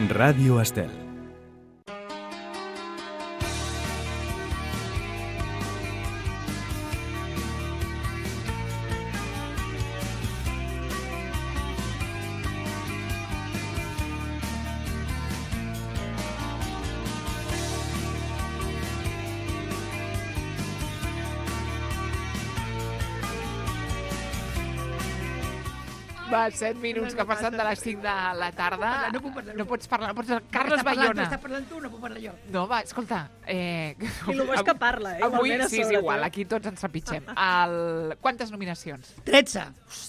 Ràdio Estel. Va, 7 minuts que passen de les 5 de la tarda. No pots parlar. Carles Bayona. Estàs parlant tu, no puc parlar jo. No, va, escolta. I el bo és que parla, Avui, igualment a sí, és sobre, igual, tu. aquí tots ens trepitgem. Quantes nominacions? 13.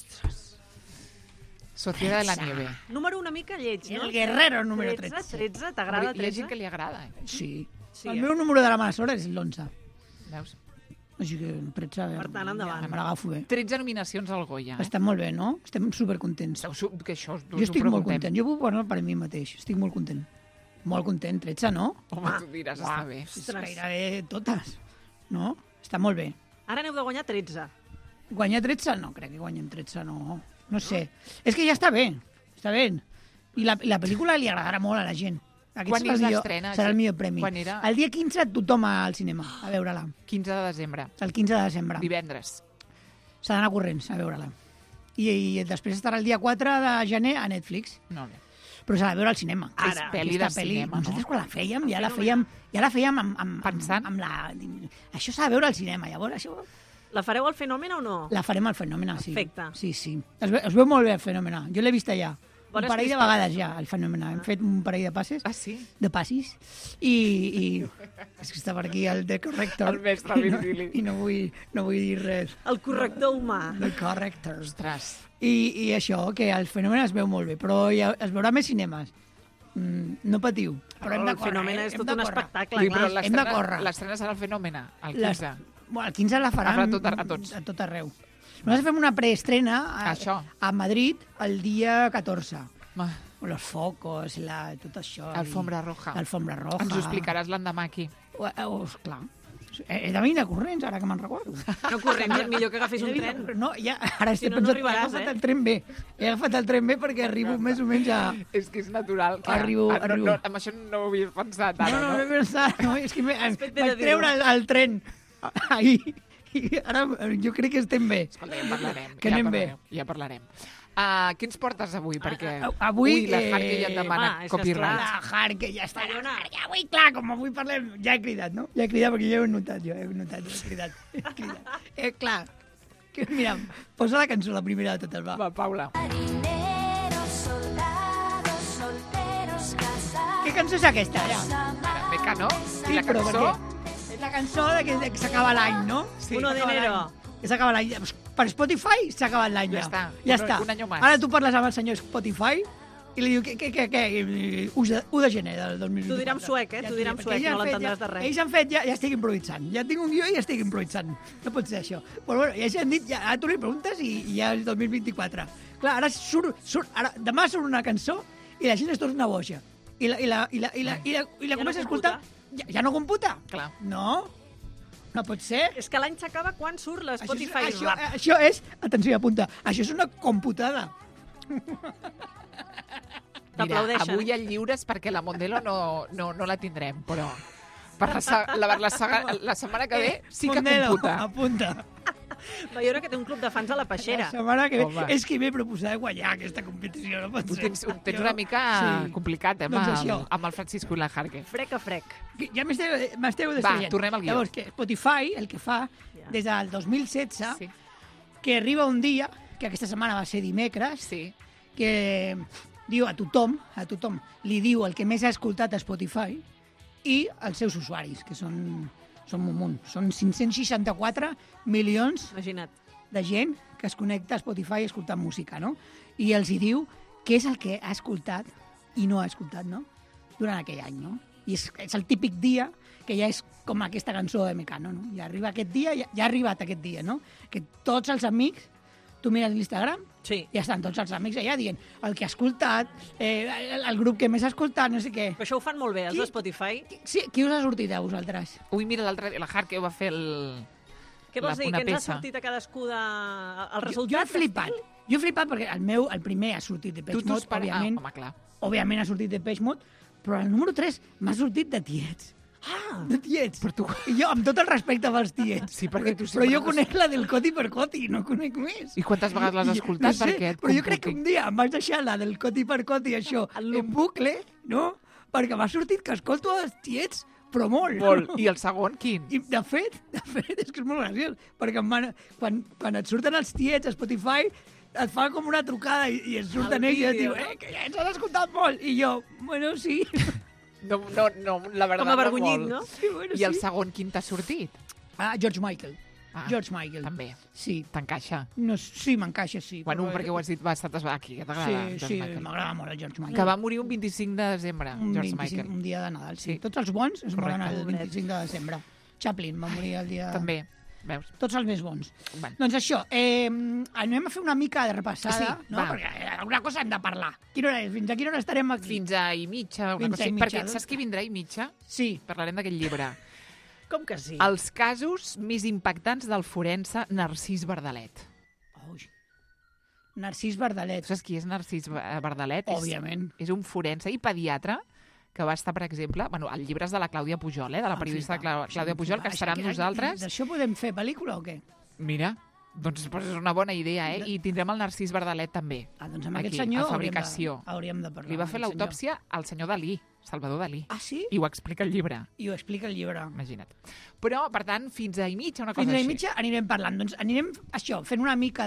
Sociedad de la Nieve. Número una mica lleig, no? El Guerrero, número 13. 13, t'agrada Hi ha gent 13? que li agrada, Sí. Sí, El meu número de la mala sort és l'11. Veus? Així que 13... Per tant, endavant. Me l'agafo bé. 13 nominacions al Goya. Està molt bé, no? Estem supercontents. Que això us Jo estic molt content. Jo puc parlar per mi mateix. Estic molt content. Molt content. 13, no? Home, tu diràs, està bé. És gairebé totes. No? Està molt bé. Ara n'heu de guanyar 13. Guanyar 13? No, crec que guanyem 13, no. No sé. És que ja està bé. Està bé. I la pel·lícula li agradarà molt a la gent. Quan és l'estrena? Serà el millor premi. Quan era? El dia 15 tothom al cinema, a veure-la. 15 de desembre. El 15 de desembre. Divendres. S'ha d'anar corrents a veure-la. I després estarà el dia 4 de gener a Netflix. No, no. Però s'ha de veure al cinema. És pel·li de cinema, no? Nosaltres quan la fèiem, ja la fèiem Pensant? amb la... Això s'ha de veure al cinema, llavors això... La fareu al Fenòmena o no? La farem al Fenòmena, sí. Perfecte. Sí, sí. Es veu molt bé el Fenòmena. Jo l'he vist allà. Un Bones parell de vistes. vegades ja, al Fenòmena. Hem fet un parell de passes. Ah, sí? De passis. I és que està per aquí el The Corrector. El mestre Virgili. I no vull dir res. El corrector humà. The Corrector. Ostres. I això, que el Fenòmena es veu molt bé, però ja es veurà més cinemes. No patiu. Però hem de el córrer. Fenòmena és hem tot de un córrer. espectacle, Però clar. hem de córrer. l'estrena serà el Fenòmena, el Les- 15. Bueno, el 15 la faran A tots. a tot arreu. Nosaltres fem una preestrena Això. a Madrid el dia 14. Ah, Los focos, tot això. Alfombra roja. Alfombra roja. Ens ho explicaràs l'endemà aquí. Clar. He de venir de corrents, ara que me'n recordo. No corrents, millor que agafis un tren. No, ja, ara Si estic no, no pensant, arribaràs, he agafat eh? el tren B. He agafat el tren B perquè arribo més o menys a... És que és natural. Clar. Arribo. No, amb això no ho havia pensat ara, No, no? he pensat, no, és que fet bé de vaig treure el tren ahir. I ara jo crec que estem bé. Escolta, ja parlarem. Que anem bé. Ja parlarem. Què ens portes avui? Perquè Avui, Ui, la Harque ja et demana home, és que copyright. La Harque ja està. Collona. La Harque, avui, clar, com avui parlem, ja he cridat, no? Ja he cridat perquè ja ho he notat, he cridat. Clar, que, mira, posa la cançó, la primera de totes, va. Va, Paula. Què cançó és aquesta, ara? Meca, no? Sí, I la però cançó? És la cançó de que s'acaba l'any, no? Sí. 1 de enero. Que s'acaba l'any. Per Spotify s'ha acabat l'any Ja ja. està. Ja Un- està. un any més. Ara tu parles amb el senyor Spotify i li diu, què? 1 de gener del 2024. T'ho dirà en suec, Ja t'ho dirà en perquè suec, ells no han fet l'entendràs de res. Ells han fet, ja estic improvisant. Ja tinc un guió i ja estic improvisant. No pot ser això. Però bueno, ja s'han dit, ara tu li preguntes i ja és 2024. Clar, ara ara, demà surt una cançó i la gent es torna boja. I la no comença a escoltar. Ja no computa? Clar. No? No pot ser. És que l'any s'acaba quan surt l'Spotify Rap. Això és, atenció, apunta, això és una computada. Mira, T'aplaudeixen. avui el lliures perquè la Mondelo no la tindrem, però per la setmana que ve sí que Mondelo, computa. apunta. Bayona, que té un club de fans a la peixera. La setmana que ve. Home. És que m'he proposat guanyar aquesta competició. No pot Ho ser. tens una mica complicat, Doncs això. amb el Francisco i la Harque. Frec a frec. Ja m'esteu Va, distraient. tornem al guió. Llavors, que Spotify el que fa, Ja. des del 2016, Sí. que arriba un dia, que aquesta setmana va ser dimecres, Sí. que diu a tothom, li diu el que més ha escoltat a Spotify i els seus usuaris, que són un munt. Són 564 milions Imagina't. de gent que es connecta a Spotify escoltant música, no? I els hi diu què és el que ha escoltat i no ha escoltat, no? Durant aquell any, no? I és el típic dia que ja és com aquesta cançó de Mecano, no? Ja arriba aquest dia, ja ha arribat aquest dia, no? Que tots els amics, tu mires l'Instagram, Sí. ja estan tots els amics allà dient el que ha escoltat, el grup que més ha escoltat, no sé què. Però això ho fan molt bé, els de Spotify. Sí, qui us ha sortit a vosaltres? Ui, mira, l'altre dia la Harque va fer Què vols dir? una Que ens ha peça. sortit a cadascú el Jo resultat? he flipat. Jo he flipat perquè el primer ha sortit de Depeche Mode, òbviament. Home, clar. Òbviament ha sortit de Depeche Mode, però el número 3 m'ha sortit de tiets. De tiets. Però tu... I jo, amb tot el respecte pels tiets. Sí, perquè tu Però sempre... jo conec la del Coti per Coti, no conec més. I quantes vegades l'has escoltat? No sé, perquè et però jo crec que compliqui? un dia em vaig deixar la del Coti per Coti, això, en bucle, no? Perquè m'ha sortit que escolto els tiets, però molt. Molt. I el segon, quin? I de fet, és que és molt graciós, perquè quan et surten els tiets a Spotify, et fa com una trucada i et surten ells i et diu, que ja ens has escoltat molt. I jo, bueno, sí. No, la veritat, Com avergonyit, molt. no? Sí, bueno, I el sí. segon, quin t'ha sortit? George Michael. Ah, George Michael. També. Sí. T'encaixa? No, sí, m'encaixa, sí. Bueno, però- perquè ho has dit bastantes vegades aquí, que t'agrada Sí, George sí, Michael. m'agrada molt el George Michael. Que va morir un 25 de desembre, George Michael. Un dia de Nadal, sí. Sí. Tots els bons es moren Correcte. el 25 de desembre. Chaplin va morir el dia... També, veus? Tots els més bons. Bueno. Doncs això, anem a fer una mica de repassada, Sí, no? va. Perquè alguna cosa hem de parlar. Quina hora és? Fins a quina hora estarem aquí? Fins a i mitja, una Fins cosa a i així. mitja, Perquè doncs. saps qui vindrà a i mitja? Sí. Parlarem d'aquest llibre. Com que sí? Els casos més impactants del forense Narcís Bardalet. Ui. Narcís Bardalet, Saps qui és Narcís Bardalet? òbviament. És un forense i pediatre que va estar, per exemple, bueno, el llibre és de la Clàudia Pujol, de la periodista Clàudia Pujol, que estarà amb nosaltres. D'això podem fer pel·lícula o què? Mira, doncs és una bona idea, eh? I tindrem el Narcís Bardalet també. Doncs amb Aquí, aquest senyor a fabricació. hauríem de parlar. Li va amb fer aquest senyor. l'autòpsia al senyor Dalí, Salvador Dalí. Ah, sí? I ho explica el llibre, I ho explica el llibre. imagina't. Però, per tant, fins a i mitja, una cosa Fins a així. i mitja anirem parlant. Doncs anirem, això, fent una mica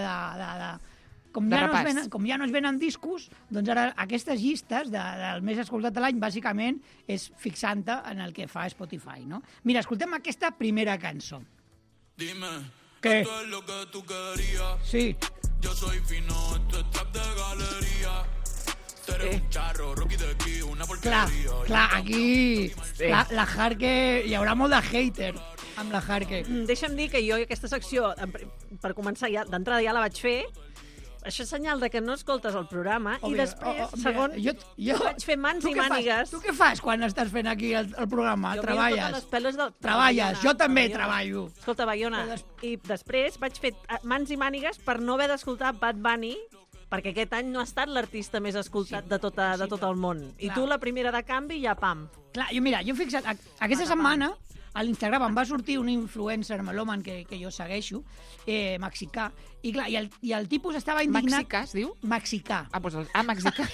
com, De ja no es repàs. venen, com ja no es venen discos, doncs ara aquestes llistes del més escoltat de l'any, bàsicament, és fixant-te en el que fa Spotify, no? Mira, escoltem aquesta primera cançó. Dime, ¿Qué? esto es lo que tú querías. Sí. Yo soy fino, esto es trap de galería. Tú eres un charro, Rocky de aquí, una Clar, porquería. clar, aquí Sí. la Harke, hi haurà molt de hater amb la Harke. Deixa'm dir que jo aquesta secció, per començar, d'entrada ja la vaig fer. Això és senyal de que no escoltes el programa i després, segon, jo vaig fer mans tu i què fas? mànigues. Tu què fas quan estàs fent aquí el programa? Jo miro Treballes? totes les peles de Treballes, Baiona, jo també Baiona. treballo. Escolta, Baiona, Però i després vaig fer mans i mànigues per no haver d'escoltar Bad Bunny, perquè aquest any no ha estat l'artista més escoltat de tot el món. I Clar. tu, la primera de canvi, ja pam. Clar, jo he fixat, aquesta setmana a l'Instagram em va sortir un influencer melòman que jo segueixo, mexicà, i clar, i el tipus estava indignat... Mexicà, es diu? Mexicà. Ah, doncs mexicà.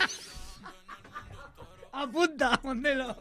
Apunta, Mondelo.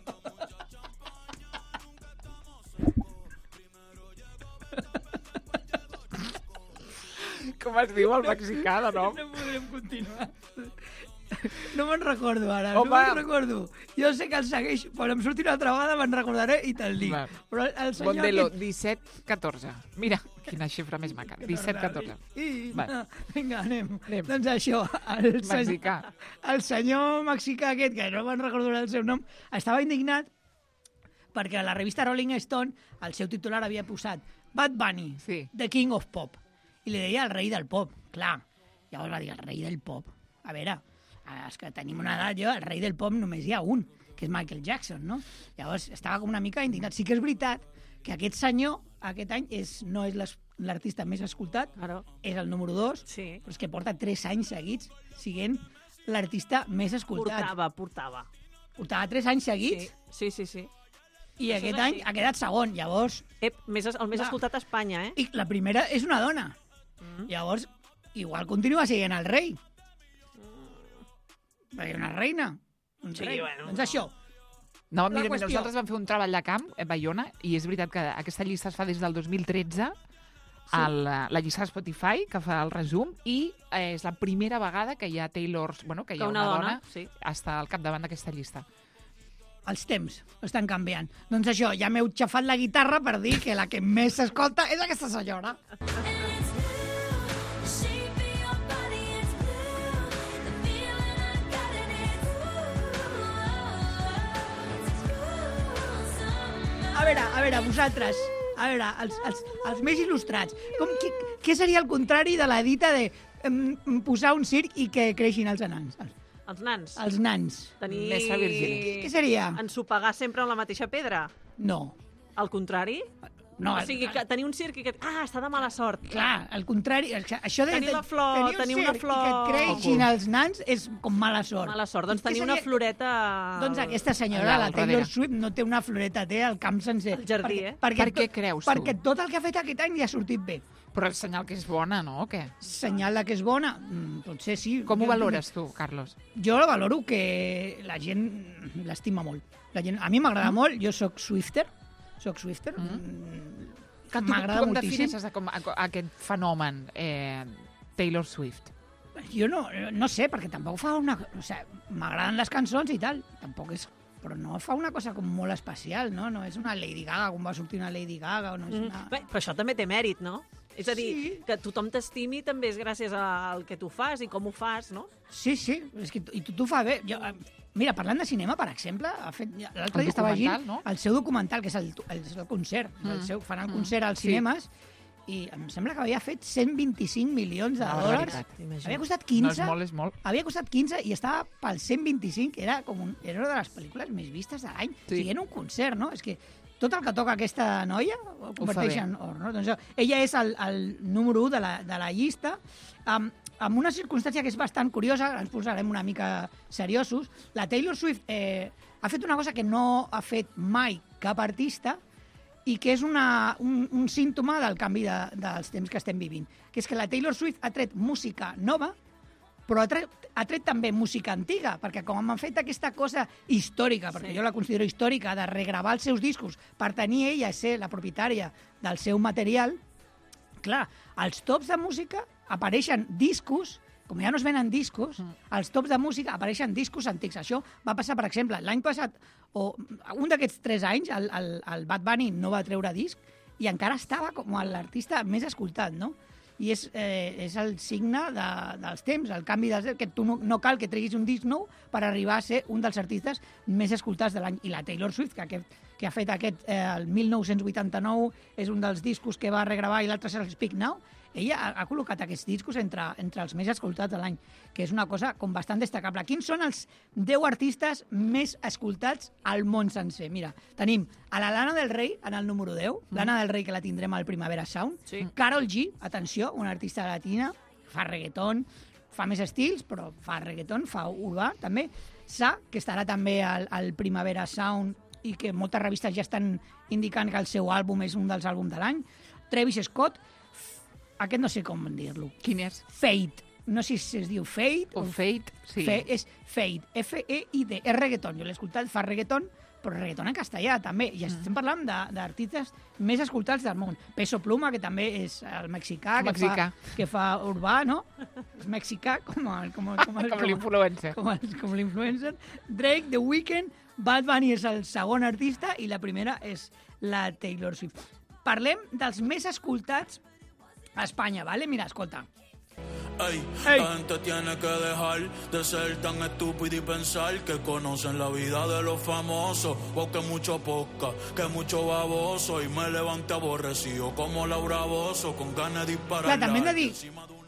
Com es diu el mexicà, de nom? No podrem continuar. No me'n recordo ara, Home. no me'n recordo. Jo sé que el segueixo, quan em surti una altra vegada me'n recordaré i te'l dic. Va. Però el senyor Mondelo, aquest... 17-14. Mira, quina xifra més maca. 17-14. Va. Va. Vinga, anem. Anem. Doncs això, Mexicà. el senyor mexicà aquest, que no me'n recordo el seu nom, estava indignat perquè a la revista Rolling Stone el seu titular havia posat Bad Bunny, Sí. The King of Pop. I li deia el rei del pop, clar. Llavors va dir, el rei del pop. A veure, els que tenim una edat, el rei del pop només hi ha un, que és Michael Jackson, no? Llavors estava com una mica indignat. Sí que és veritat que aquest senyor, aquest any, no és l'artista més escoltat, Claro. és el número 2, Sí. però és que porta 3 anys seguits sent l'artista més escoltat. Portava. Portava 3 anys seguits Sí. i Això és aquest any així. ha quedat segon. Llavors, El més Clar. escoltat a Espanya, eh? i la primera és una dona. Llavors, igual continua sent el rei. Perquè una reina. Un Sí, rei. bueno. Doncs això. No, La mira, qüestió. nosaltres vam fer un treball de camp a Baiona i és veritat que aquesta llista es fa des del 2013 la llista de Spotify, que fa el resum, i és la primera vegada que hi ha Taylors, bueno, que hi ha Que una dona sí. està al capdavant d'aquesta llista. Els temps estan canviant. Doncs això, ja m'heu xafat la guitarra per dir que la que més s'escolta és aquesta senyora. A veure, vosaltres, els més il·lustrats, què seria el contrari de la dita de posar un circ i que creixin els nans? Els nans. Els nans. Tenir... Més virgínies. Què seria? Ensopegar sempre amb la mateixa pedra. No. Al contrari? No, O sigui, que tenir un circ i que... està de mala sort. Clar, al contrari, això de Tenir la flor, tenir una flor... i que et creixin els nans és com mala sort. Mala sort. Doncs I què tenir una seria- floreta... Doncs aquesta senyora, allà la al Taylor darrere. Swift, no té una floreta, té el camp sencer. El jardí, Per què creus tu? Perquè tot el que ha fet aquest any li ha sortit bé. Però és senyal que és bona, no? O què? Senyal de que és bona? Potser sí. Com ho Jo- valores tu, Carlos? Jo valoro que la gent l'estima molt. La gent, a mi m'agrada molt, jo sóc Swifter. Que tu M'agrada com moltíssim. defineixes aquest fenomen Taylor Swift? Jo no sé, perquè tampoc fa una... O sigui, m'agraden les cançons i tal, tampoc és... Però no fa una cosa com molt especial, no? No és una Lady Gaga, com va sortir una Lady Gaga, o no és una... Bé, però això també té mèrit, no? És a dir, Sí. que tothom t'estimi també és gràcies al que tu fas i com ho fas, no? Sí, és que i tu fa bé. Jo, mira, parlant de cinema, per exemple, l'altre El dia estava documental, llegint no? el seu documental, que és el concert. Fan el concert als Sí. cinemes i em sembla que havia fet 125 milions de Una dòlars. barbaritat. Havia costat No 15. és molt, és molt. Havia costat 15 i estava pel 125, que era era una de les pel·lícules més vistes de l'any. Sí. O sigui, era un concert, no? És que tot el que toca aquesta noia ho converteix bé. en or, no? Doncs ella és el número 1 de la llista, amb una circumstància que és bastant curiosa, ens posarem una mica seriosos. La Taylor Swift ha fet una cosa que no ha fet mai cap artista, i que és un símptoma del canvi dels temps que estem vivint, que és que la Taylor Swift ha tret música nova, però ha tret també música antiga, perquè com han fet aquesta cosa històrica, perquè jo la considero històrica, de regravar els seus discos per tenir ella ser la propietària del seu material, clar, als tops de música apareixen discos, com ja no es venen discos, als tops de música apareixen discos antics. Això va passar, per exemple, l'any passat, o un d'aquests 3 anys, el Bad Bunny no va treure disc i encara estava com l'artista més escoltat, no? I és el signe dels temps, el canvi dels... que tu no cal que treguis un disc nou per arribar a ser un dels artistes més escoltats de l'any. I la Taylor Swift, que ha fet el 1989, és un dels discos que va regravar, i l'altre és el Speak Now, ella ha col·locat aquests discos entre els més escoltats de l'any, que és una cosa com bastant destacable. Quins són els 10 artistes més escoltats al món sencer? Mira, tenim a la Lana Del Rey en el número 10, Lana Del Rey, que la tindrem al Primavera Sound, Sí. Karol G, atenció, una artista latina, fa reggaeton, fa més estils, però fa reggaeton, fa urbà, també. Sa, que estarà també al Primavera Sound i que moltes revistes ja estan indicant que el seu àlbum és un dels àlbums de l'any. Travis Scott, aquest no sé com dir-lo. Quin és? Fate. No sé si es diu Fate O Fate? Sí. És Fate, F-E-I-D. És reggaeton. Jo l'he escoltat, fa reggaeton, però reggaeton en castellà també. I estem parlant d'artistes més escoltats del món. Peso Pluma, que també és el mexicà, que fa urbà, no? És mexicà com l'influencer. com l'influencer. Drake, The Weeknd, Bad Bunny és el segon artista i la primera és la Taylor Swift. Parlem dels més escoltats a Espanya, ¿vale? Mira, escolta. Ey, Ey. la gente tiene que dejar de ser tan estúpido y pensar que conocen la vida de los famosos. O que mucho poca, que mucho baboso. Y me levanté aborrecido como Laura Bozo, con ganas de disparar. Clar, també hem de dir,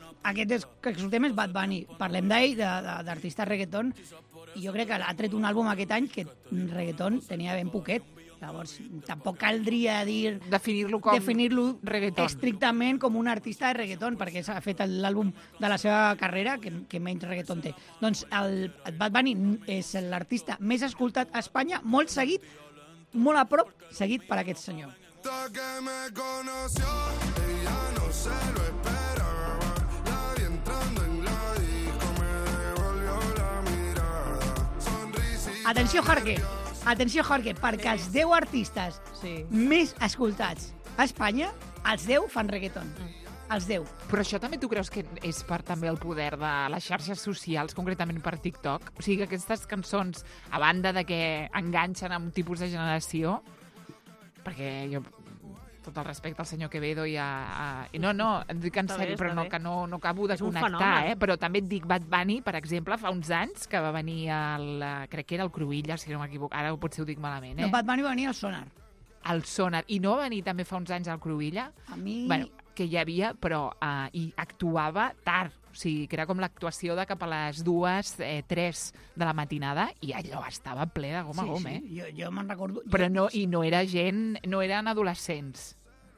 que escoltem és Bad Bunny. Parlem d'ell, d'artista reggaeton, i jo crec que ha tret un àlbum aquest any que reggaeton tenia ben poquet. Llavors, tampoc caldria Definir-lo com reggaeton. estrictament com un artista de reggaeton, perquè s'ha fet l'àlbum de la seva carrera que menys reggaeton té. Doncs el Bad Bunny és l'artista més escoltat a Espanya, molt seguit, molt a prop, seguit per aquest senyor. Hasta que me conoció, ella no se lo esperaba. La vi entrando en la disco, me devolvió la mirada. Sonrisita. Atenció, Jorge, perquè els 10 artistes Sí. més escoltats a Espanya, els 10 fan reggaeton. Els 10. Però això també tu creus que és per també el poder de les xarxes socials, concretament per TikTok? O sigui, que aquestes cançons, a banda de que enganxen amb un tipus de generació, perquè jo, tot el respecte al senyor Quevedo i no, et dic en Està sèrio, bé, però està no, bé. que no acabo de És un connectar, fenomen. però també et dic Bad Bunny, per exemple, fa uns anys, que va venir crec que era el Cruïlla, si no m'equivoco, ara potser ho dic malament, No, Bad Bunny va venir al Sonar. el Sonar, i no va venir també fa uns anys al Cruïlla? A mi... Bueno, que hi havia, però i actuava tard. O sigui, que era com l'actuació de cap a les 2, 3 de la matinada, i allò estava ple de gom a gom, Jo me'n recordo. Però no era gent, no eren adolescents.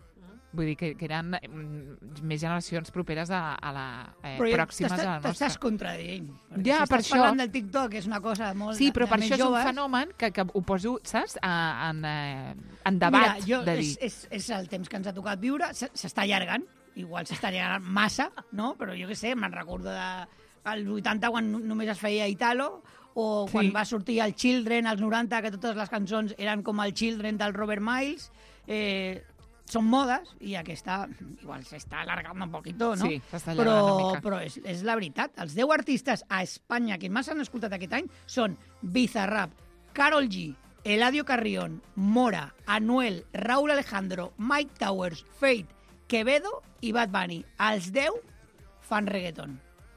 Vull dir que eren més generacions properes a la pròximes a la nostra. T'estàs contradient. Ja, si per estàs això... parlant del TikTok, és una cosa molt Sí, però de per més això és un joves. fenomen que ho poso, saps, en debat. Mira, de dir. és el temps que ens ha tocat viure, s'està allargant, igual s'està allargant massa, no? Però jo què sé, me'n recordo als 80 quan només es feia Italo, o quan va sortir el Children, als 90, que totes les cançons eren com el Children del Robert Miles. Són modes, i aquesta igual s'està alargant un poquito, no? Sí, s'està allargant una mica. Però és la veritat. Els 10 artistes a Espanya que més han escoltat aquest any són Bizarrap, Karol G, Eladio Carrión, Mora, Anuel, Raúl Alejandro, Mike Towers, Fate, Quevedo i Bad Bunny. Els 10 fan reggaeton.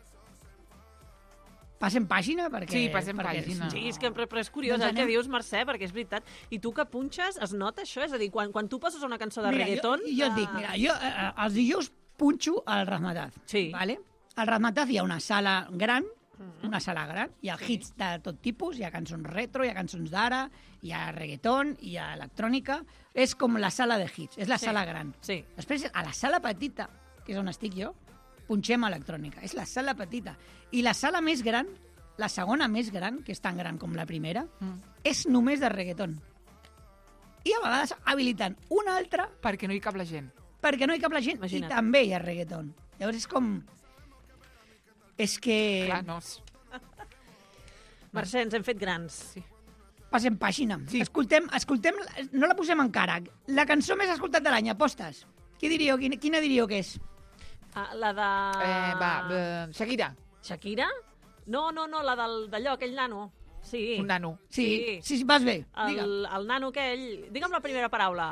Passem pàgina? Sí, passem pàgina. Sí, és que però és curiós el que dius, Mercè, perquè és veritat. I tu que punxes, es nota això? És a dir, quan tu poses una cançó de reggaeton... Jo et dic, mira, jo els dijous punxo al Razmataz. Sí. Vale? Al Razmataz hi ha una sala gran, hi ha hits de tot tipus, hi ha cançons retro, hi ha cançons d'ara, hi ha reggaeton, hi ha electrònica... És com la sala de hits, és la sala gran. Sí. Després, a la sala petita, que és on estic jo, punxem electrònica. És la sala petita. I la sala més gran, la segona més gran, que és tan gran com la primera, és només de reggaeton. I a vegades habiliten una altra Perquè no hi cap la gent. perquè no hi cap la gent. Imagina't. I també hi ha reggaeton. Llavors és com... És que... Clar, no. Mercè, ens hem fet grans. Sí. Passem pàgina. Sí. Escoltem, no la posem encara. La cançó més escoltat de l'any, apostes. Quina diríeu que és? La de... Shakira. Shakira? No, la d'allò, aquell nano. Sí. Un nano. Sí, vas bé. El nano aquell... Digue'm la primera paraula.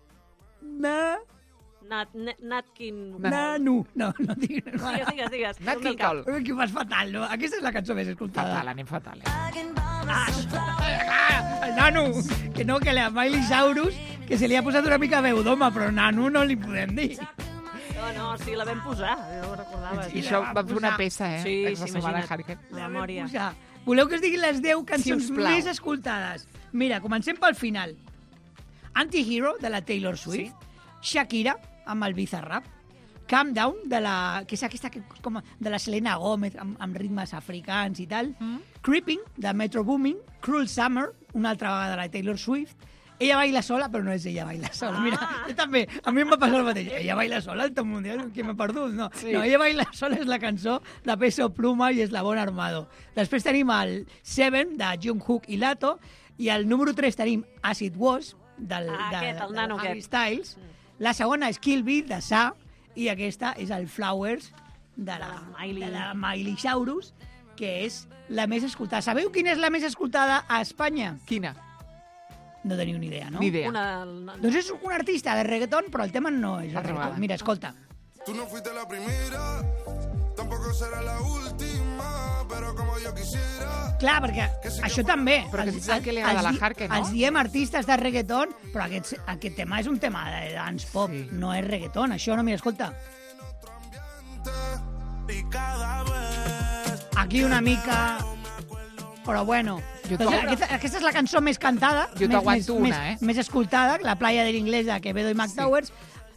Natkin... Nano. No digues. Digues. Nat King Cole. Que ho fas fatal, no? Aquesta és la cançó més escoltada. Fatal, anem fatal. El nano. Que no, que la Miley Cyrus, que se li ha posat una mica veu d'home, però nano no li podem dir. No, sí, la vam posar. No ho recordava. I això va fer una peça, Sí, la setmana imagina't. Hurricane. La memòria. Voleu que us digui les 10 cançons Sisplau. més escoltades? Mira, comencem pel final. Anti-Hero, de la Taylor Swift. Shakira, amb el Bizarrap. Calm Down, que és aquesta de la Selena Gomez, amb ritmes africans i tal. Creeping, de Metro Boomin. Cruel Summer, una altra vegada de la Taylor Swift. Ella baila sola, però no és ella baila sola. Mira, jo també, a mi em va passar el mateix. Ella baila sola, el top mundial, que m'he perdut. No, ella baila sola és la cançó de Peso Pluma i Eslabón Armado. Després tenim el Seven, de Jungkook i Lato, i el número 3 tenim As It Was, de nano Harry aquest. Styles. La segona és Kill Bill, de Sa, i aquesta és el Flowers, de la Miley Cyrus, que és la més escoltada. Sabeu quina és la més escoltada a Espanya? Quina? No teniu ni idea, no? Ni idea. Doncs és un artista de reggaeton, però el tema no és el Altra reggaeton. vegada. Mira, escolta. Tú no fuiste la primera, tampoco será la última, pero como yo quisiera. Clar, perquè això també. Però que saps que li agrada la Hurricane, no? Els diem artistes de reggaeton, però aquest tema és un tema de dance pop, no és reggaeton. Això no, mira, escolta. Y cada vez Aquí una mica... Però bueno, aquesta és la cançó més cantada, Jo t'aguanto una, més escoltada, La playa de l'inglès de Quevedo i Mac Towers.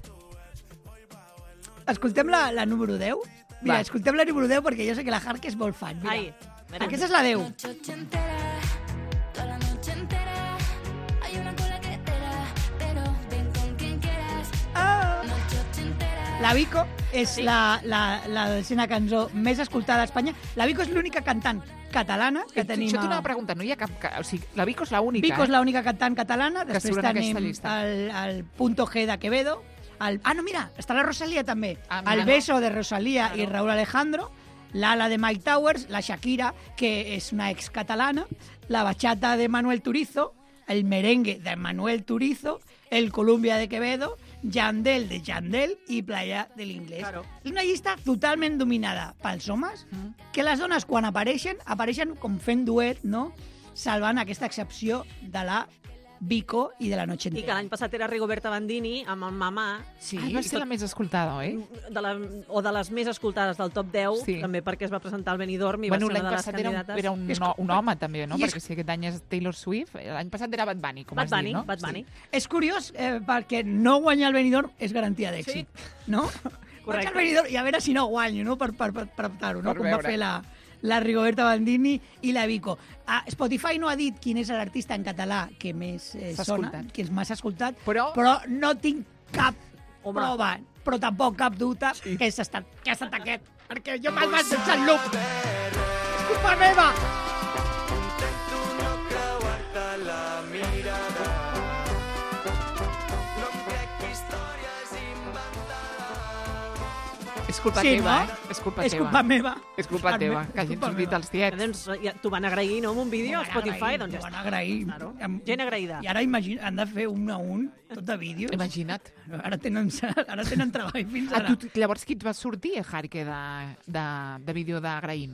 Escoltem la número 10? Mira, escoltem la número 10 perquè jo sé que la Hark és molt fan. Mira. Ai, mira. Aquesta és la 10. Noche entera, toda la noche entera. Hay una cola que espera, pero ven con quien quieras. Noche entera. La Vico és la decena cançó més escoltada a Espanya. La Vico és l'única cantant catalana que tenim... Això t'anava a preguntar, no hi ha cap... O sigui, la Vico és l'única, Vico és l'única cantant catalana. que Després surt en aquesta tenim llista. el Punto G de Quevedo. No, mira, està la Rosalía també. Mira. El Beso de Rosalía i Raúl Alejandro. L'Ala de Mike Towers. La Shakira, que és una ex catalana. La Bachata de Manuel Turizo. El Merengue de Manuel Turizo. El Columbia de Quevedo. Yandel de Yandel i Playa de l'Inglés. Claro. És una llista totalment dominada pels homes, que les dones quan apareixen com fent duet, no? Salvant aquesta excepció de la Vico i de la noche I que entera. l'any passat era Rigoberta Bandini amb el Mamà, Sí, Va ser la més escoltada, oi? o de les més escoltades del top 10, Sí. també perquè es va presentar al Benidorm i Bueno, va ser l'any una de les passat candidates. era un home, també, no? I és- Perquè si aquest any és Taylor Swift, l'any passat era Bad Bunny, com has dit, no? Bad Bunny. És curiós perquè no guanyar el Benidorm és garantia d'èxit, no? Vaig al Benidorm i a veure si no guanyo, no? Per optar-ho, no? Per Com va veure. fer la Rigoberta Bandini i la Vico. Spotify no ha dit quin és l'artista en català que més S'ha sona, escoltat. que és més escoltat, Però- però no tinc cap Home. prova, però tampoc cap dubte que ha estat aquest, perquè jo me'l vaig deixar en loop. És culpa meva! És culpa Sí, teva, no? És culpa És teva. culpa meva. És culpa teva, que hagin culpa sortit meva. els tiets. Doncs ja, t'ho van agrair, no?, amb un vídeo a Spotify, doncs ja Ho van està. agrair. Claro. Gent agraïda. I ara imagina, han de fer un a un, tot de vídeos. Imagina't. Ara tenen treball fins A ara. tu, llavors, qui et va sortir, Harke, de vídeo d'agraint?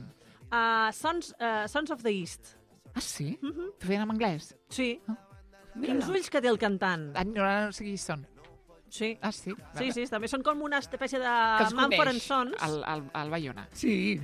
Sons of the East. Ah, sí? T'ho feien en anglès? Sí. Mira-la. Quins ulls que té el cantant. Ah, no sé qui són. Sí. Ah, sí? Sí, sí, també són com una espècie de Que els Mumford coneix, Sons. el Bayona. Sí.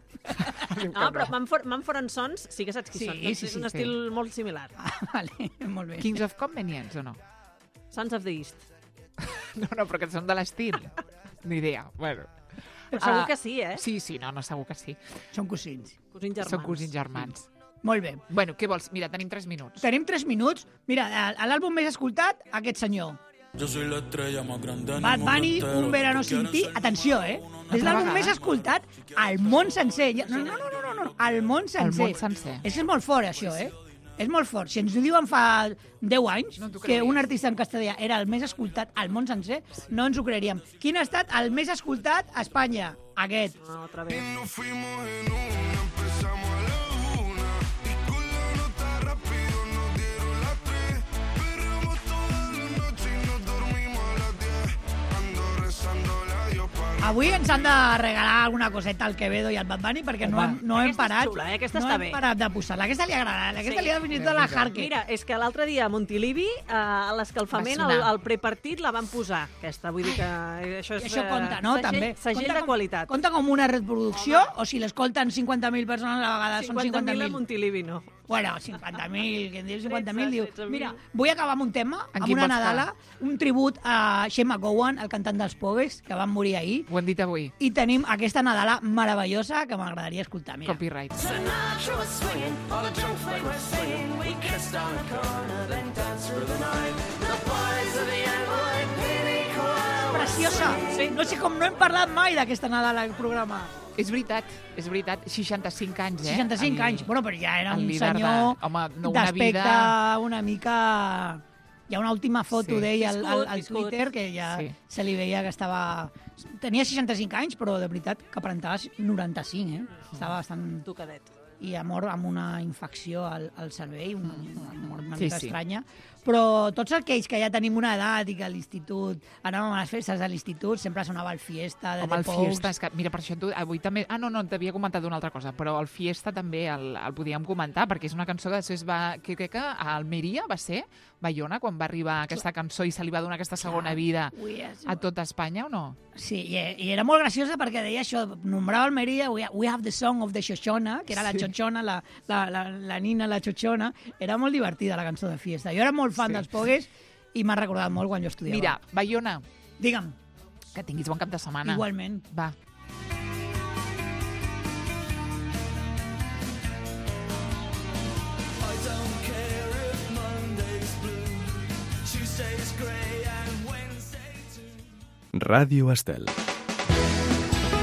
No, però Mumford Sons sí que saps qui Sí, són. sí, És sí, un sí. estil molt similar. Vale, molt bé. Kings of Convenience, o no? Sons of the East. No, però que són de l'estil. Ni idea. Bueno. Però segur que sí, eh? Sí, no, segur que sí. Són cosins. Cosins germans. Són cosins germans. Molt bé. Bueno, què vols? Mira, tenim 3 minuts. Tenim 3 minuts. Mira, a l'àlbum més escoltat, aquest senyor. Yo soy la estrella más grande del Bad mundo Bunny, entero. Un verano sin ti. Atenció, És l'àlbum vegada. més escoltat al món sencer. No. Al món sencer. món sencer. És molt fort, això, És molt fort. Si ens ho diuen fa 10 anys, No t'ho que creuries. un artista en castellà era el més escoltat al món sencer, no ens ho creeríem. Quin ha estat el més escoltat a Espanya? Aquest. No, otra vez. Nos fuimos en una, empezamos a la 1 y con la nota rápido nos dieron las 3. Perreamos toda la noche y nos dormimos a las 10. Ando rezándole a Dios para Avui ens han de regalar alguna coseta al Quevedo i al Bad Bunny perquè no hem Aquesta és parat. xula, aquesta no està hem bé. parat de posar-la. Aquesta li agrada. Aquesta Sí. li ha fins i tot a la Harke. Mira, és que l'altre dia a Montilivi, a l'escalfament, Va sonar. al prepartit, la van posar, aquesta. Vull dir que això és... I això compta, no? També. Segell Compta de qualitat. Compta com una reproducció o si l'escolten 50.000 persones a la vegada són 50.000 a 50.000. Montilivi, no. Bueno, 50.000, que en diu 50.000, 16.000. diu... Mira, vull acabar amb un tema, En amb quin una vols Nadala, un tribut a Shane McGowan, el cantant dels Pogues, que van morir ahir, Ho hem dit avui. i tenim aquesta Nadala meravellosa que m'agradaria escoltar. Mira. Copyright. Sinatra was swinging, all the drums they were singing. We kissed on the corner, then danced through the night. The boys of the NYPD choir. Preciosa! Sí. No sé com no hem parlat mai d'aquesta Nadala al programa. És veritat, 65 anys, 65 anys, bueno, però ja era el un líder senyor home, no, una d'aspecte vida... una mica... Hi ha una última foto Sí. d'ell al Viscut. Twitter que ja Sí. se li veia que estava... Tenia 65 anys, però de veritat que aparentava 95, Estava bastant... Tocadet. I ha mort amb una infecció al cervell, una mort una Sí, mica sí. estranya. Però tots aquells que ja tenim una edat i que a l'institut anàvem a les festes de l'institut, sempre sonava el Fiesta de Home, The el Pogues. Fiesta, és que, mira, per això avui també... Ah, no, t'havia comentat una altra cosa, però el Fiesta també el podíem comentar, perquè és una cançó que després va... Que crec que a Almeria va ser, Bayona, quan va arribar aquesta cançó i se li va donar aquesta segona vida Ui, és- a tota Espanya, o no? Sí, i era molt graciosa perquè deia això, nombrava Almeria, we have the song of the Xoxona, que era la Sí. Xoxona, la nina, la Xoxona. Era molt divertida la cançó de Fiesta. Jo era molt fan Sí. dels Pogues i m'ha recordat molt quan jo estudiava. Mira, Bayona, Digue'm, que tinguis bon cap de setmana. igualment. Va. I don't care if Monday's blue, Tuesday's grey and Wednesday too. Ràdio Estel.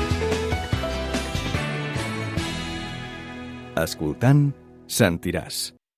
Escoltant, sentiràs.